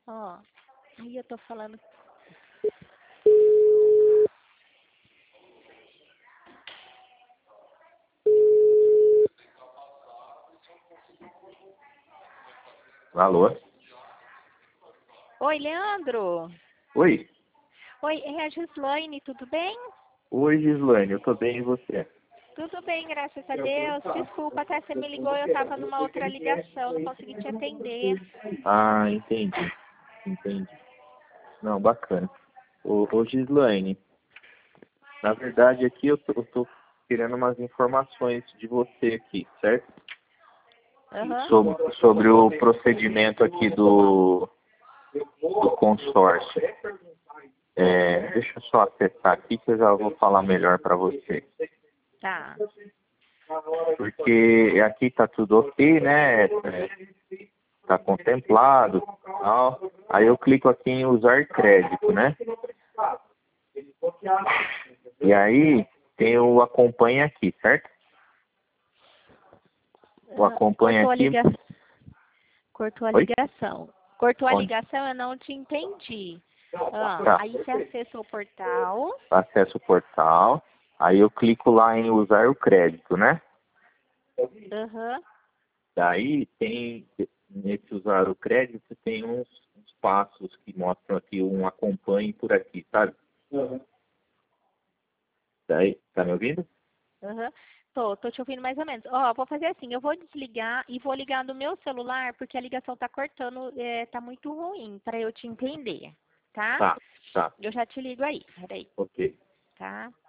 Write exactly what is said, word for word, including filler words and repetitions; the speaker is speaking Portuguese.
Ó, aí eu tô falando. Alô? Oi, Leandro. Oi? Oi, é a Gislaine, tudo bem? Oi, Gislaine, eu tô bem e você? Tudo bem, graças a Deus. Desculpa, até você me ligou, eu tava numa outra ligação, não consegui te atender. Ah, entendi. Entendi. Não, bacana. Ô, ô Gislaine, na verdade aqui eu tô, eu tô querendo umas informações de você aqui, certo? Aham. Sobre, sobre o procedimento aqui do, do consórcio. É, deixa eu só acessar aqui que eu já vou falar melhor para você. Tá. Porque aqui tá tudo ok, né? É, tá contemplado, tal. Aí eu clico aqui em usar crédito, né? E aí tem o acompanha aqui, certo? O Ah, acompanha cortou a aqui. ligação. Cortou a Oi? ligação. Cortou a Onde? ligação, eu não te entendi. Ah, Tá. aí você acessa o portal. Acesso o portal. Aí eu clico lá em usar o crédito, né? Aham. Daí tem, nesse usar o crédito, tem uns, uns passos que mostram aqui um acompanhe por aqui, sabe? Daí, tá me ouvindo? Aham. Tô, tô te ouvindo mais ou menos. Ó, vou fazer assim, eu vou desligar e vou ligar no meu celular, porque a ligação tá cortando, é, tá muito ruim para eu te entender, tá? Tá, tá, Eu já te ligo aí, peraí, ok. tá?